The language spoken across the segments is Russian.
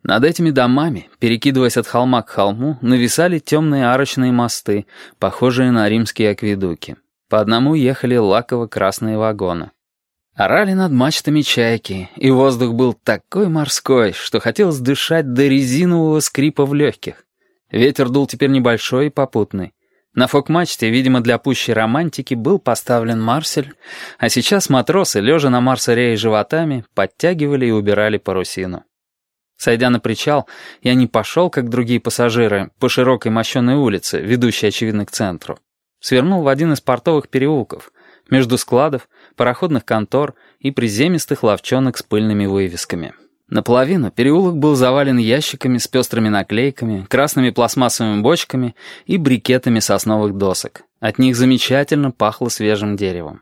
Над этими домами, перекидываясь от холма к холму, нависали темные арочные мосты, похожие на римские акведуки. По одному ехали лаково-красные вагоны. Орали над мачтами чайки, и воздух был такой морской, что хотелось дышать до резинового скрипа в легких. Ветер дул теперь небольшой и попутный. На фок-мачте, видимо, для пущей романтики, был поставлен марсель, а сейчас матросы, лежа на марсорее животами, подтягивали и убирали парусину. Сойдя на причал, я не пошел, как другие пассажиры, по широкой мощеной улице, ведущей, очевидно, к центру. Свернул в один из портовых переулков, между складов, пароходных контор и приземистых лавчонок с пыльными вывесками. Наполовину переулок был завален ящиками с пестрыми наклейками, красными пластмассовыми бочками и брикетами сосновых досок. От них замечательно пахло свежим деревом.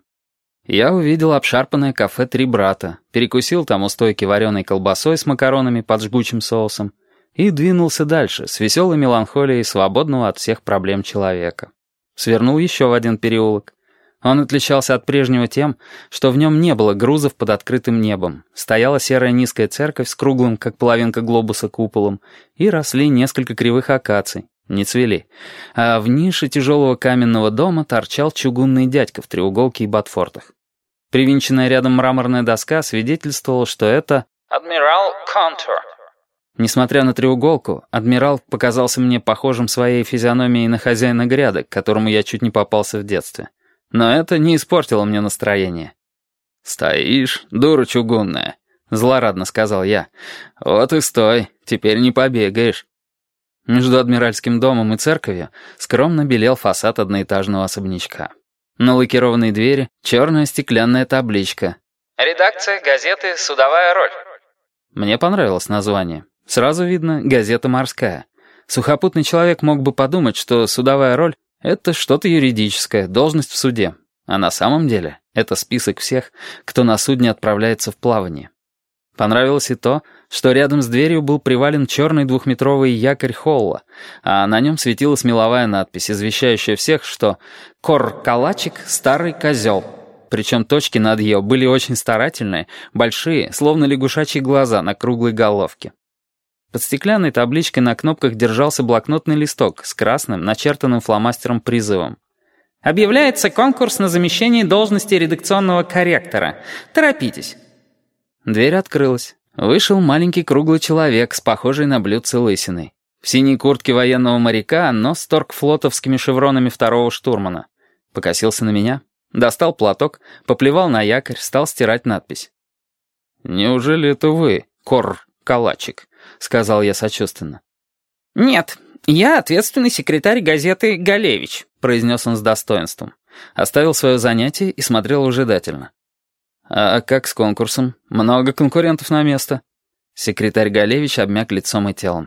Я увидел обшарпанное кафе «Три брата», перекусил там у стойки вареной колбасой с макаронами под жгучим соусом и двинулся дальше с веселой меланхолией свободного от всех проблем человека. Свернул еще в один переулок. Он отличался от прежнего тем, что в нем не было грузов под открытым небом, стояла серая низкая церковь с круглым, как половинка глобуса, куполом, и росли несколько кривых акаций, не цвели, а в нише тяжелого каменного дома торчал чугунный дядька в треуголке и ботфортах. Привинченная рядом мраморная доска свидетельствовала, что это «Адмирал Контур». Несмотря на треуголку, адмирал показался мне похожим своей физиономией на хозяина грядок, которому я чуть не попался в детстве. Но это не испортило мне настроение. «Стоишь, дура чугунная», — злорадно сказал я. «Вот и стой, теперь не побегаешь». Между адмиральским домом и церковью скромно белел фасад одноэтажного особнячка. На лакированной двери черная стеклянная табличка. «Редакция газеты «Судовая роль». Мне понравилось название. Сразу видно, газета морская. Сухопутный человек мог бы подумать, что «Судовая роль» — это что-то юридическое, должность в суде. А на самом деле это список всех, кто на судне отправляется в плавание. Понравилось и то, что рядом с дверью был привален черный двухметровый якорь Холла, а на нем светилась меловая надпись, извещающая всех, что «Кор-калачик — старый козел». Причем точки над «ё» были очень старательные, большие, словно лягушачьи глаза на круглой головке. Под стеклянной табличкой на кнопках держался блокнотный листок с красным, начертанным фломастером призывом. «Объявляется конкурс на замещение должности редакционного корректора. Торопитесь». Дверь открылась. Вышел маленький круглый человек с похожей на блюдце лысиной. В синей куртке военного моряка, но с торгфлотовскими шевронами второго штурмана. Покосился на меня, достал платок, поплевал на якорь, стал стирать надпись. «Неужели это вы, Кор-калачик?» — сказал я сочувственно. «Нет, я ответственный секретарь газеты «Галевич», — произнес он с достоинством. Оставил свое занятие и смотрел выжидательно. «А как с конкурсом? Много конкурентов на место?» Секретарь Галевич обмяк лицом и телом.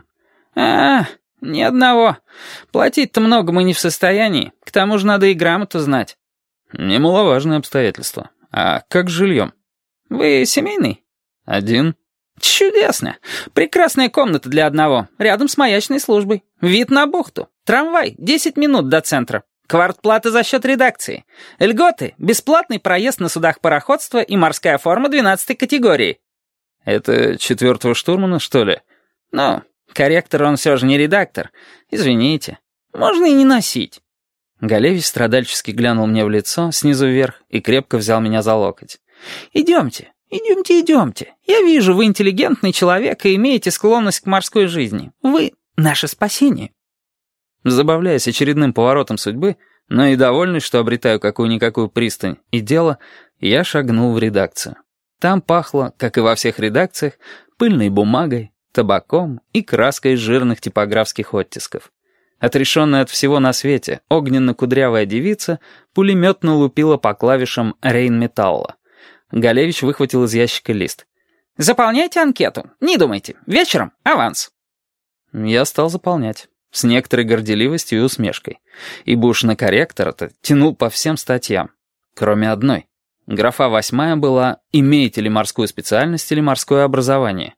Ни одного. Платить-то много мы не в состоянии. К тому же надо и грамоту знать». «Немаловажное обстоятельство. А как с жильем?» «Вы семейный?» «Один». «Чудесно. Прекрасная комната для одного. Рядом с маячной службой. Вид на бухту. Трамвай. 10 минут до центра. Квартплата за счет редакции. Льготы. Бесплатный проезд на судах пароходства и морская форма 12-й категории». «Это 4-го штурмана, что ли?» «Ну, корректор он все же не редактор. Извините. Можно и не носить». Галевич страдальчески глянул мне в лицо снизу вверх и крепко взял меня за локоть. «Идемте. Идемте. Я вижу, вы интеллигентный человек и имеете склонность к морской жизни. Вы — наше спасение». Забавляясь очередным поворотом судьбы, но и довольный, что обретаю какую-никакую пристань и дело, я шагнул в редакцию. Там пахло, как и во всех редакциях, пыльной бумагой, табаком и краской из жирных типографских оттисков. Отрешенная от всего на свете, огненно-кудрявая девица пулеметно лупила по клавишам рейнметалла. Галевич выхватил из ящика лист. «Заполняйте анкету. Не думайте. Вечером аванс». Я стал заполнять. С некоторой горделивостью и усмешкой. Ибо уж на корректора-то тянул по всем статьям. Кроме одной. Графа 8 была «Имеете ли морскую специальность или морское образование?»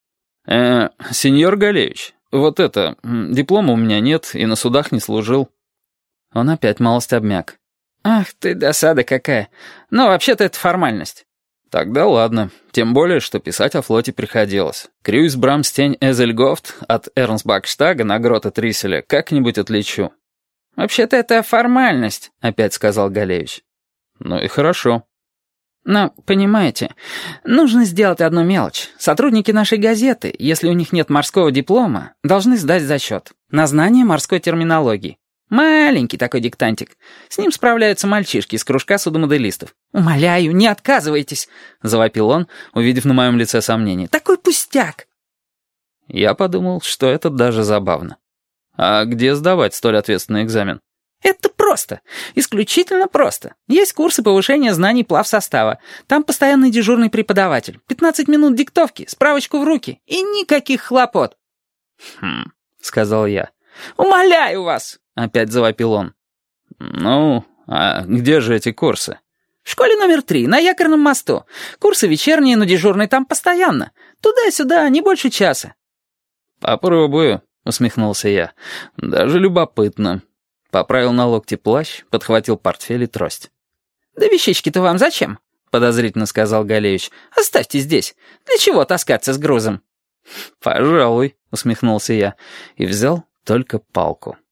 Сеньор Галевич, вот это, диплома у меня нет и на судах не служил». Он опять малость обмяк. «Ах ты, досада какая. Но вообще-то это формальность». Тогда ладно, тем более, что писать о флоте приходилось. Крюйс Брамстень Эзельгофт от Эрнсбахштага на Грота Триселя как-нибудь отличу. «Вообще-то это формальность», — опять сказал Галевич. Ну и хорошо. Но, понимаете, нужно сделать одну мелочь. Сотрудники нашей газеты, если у них нет морского диплома, должны сдать зачет на знание морской терминологии. Маленький такой диктантик. С ним справляются мальчишки из кружка судомоделистов. «Умоляю, не отказывайтесь!» — завопил он, увидев на моем лице сомнение. «Такой пустяк!» Я подумал, что это даже забавно. А где сдавать столь ответственный экзамен? «Это просто. Исключительно просто. Есть курсы повышения знаний плавсостава. Там постоянный дежурный преподаватель. 15 минут диктовки, справочку в руки. И никаких хлопот». «Хм», — сказал я. «Умоляю вас!» — опять завопил он. «Ну, а где же эти курсы?» «В школе номер 3, на Якорном мосту. Курсы вечерние, но дежурный там постоянно. Туда-сюда, не больше часа». «Попробую», — усмехнулся я. «Даже любопытно». Поправил на локте плащ, подхватил портфель и трость. «Да вещички-то вам зачем?» — подозрительно сказал Галевич. «Оставьте здесь. Для чего таскаться с грузом?» «Пожалуй», — усмехнулся я и взял только палку.